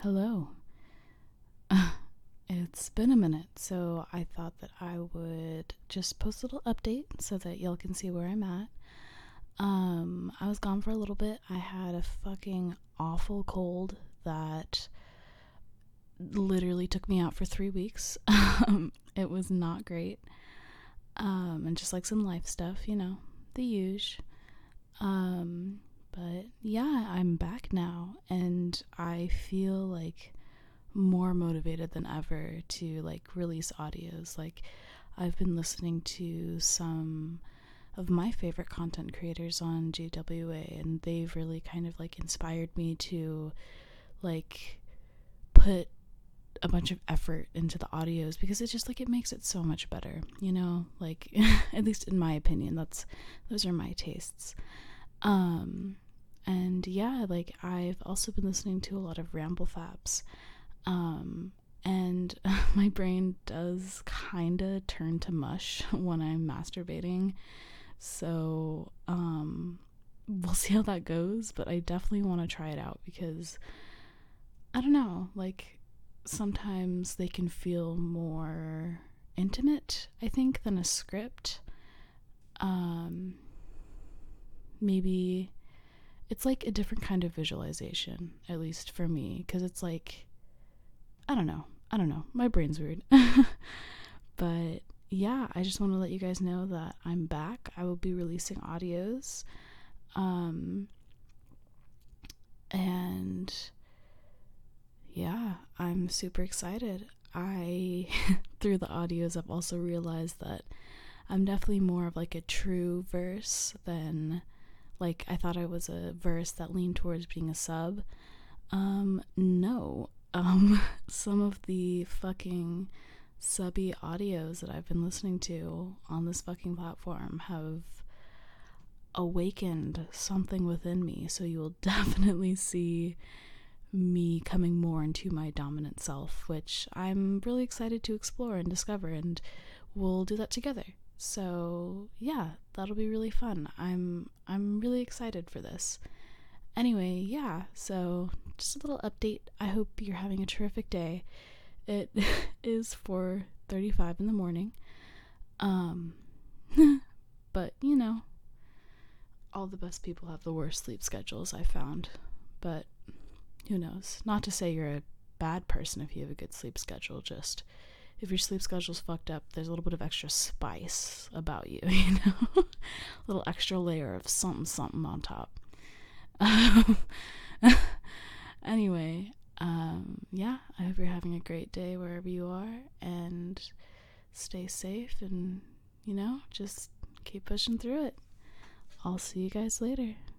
Hello. It's been a minute, so I thought that I would just post a little update so that y'all can see where I'm at. I was gone for a little bit. I had a fucking awful cold that literally took me out for 3 weeks. It was not great. And just like some life stuff, the usual. But yeah, I'm back now, and I feel like more motivated than ever to like release audios. Like, I've been listening to some of my favorite content creators on GWA, and they've really kind of like inspired me to like put a bunch of effort into the audios, because it's just like it makes it so much better, like at least in my opinion. Those are my tastes. And yeah, like I've also been listening to a lot of Ramble Fabs. And my brain does kind of turn to mush when I'm masturbating. So, we'll see how that goes, but I definitely want to try it out because I don't know, like sometimes they can feel more intimate, I think, than a script. Maybe it's like a different kind of visualization, at least for me, because it's like, I don't know. My brain's weird. But yeah, I just want to let you guys know that I'm back. I will be releasing audios. And yeah, I'm super excited. Through the audios, I've also realized that I'm definitely more of like a true verse than like I thought I was a verse that leaned towards being a sub. No. Some of the fucking subby audios that I've been listening to on this fucking platform have awakened something within me, so you will definitely see me coming more into my dominant self, which I'm really excited to explore and discover, and we'll do that together. So yeah, that'll be really fun. I'm really excited for this. Anyway, yeah, so just a little update. I hope you're having a terrific day. It is 4:35 in the morning. Um but all the best people have the worst sleep schedules, I found. But who knows? Not to say you're a bad person if you have a good sleep schedule, just if your sleep schedule's fucked up, there's a little bit of extra spice about you, a little extra layer of something something on top. Anyway, yeah, I hope you're having a great day wherever you are, and stay safe, and just keep pushing through it. I'll see you guys later.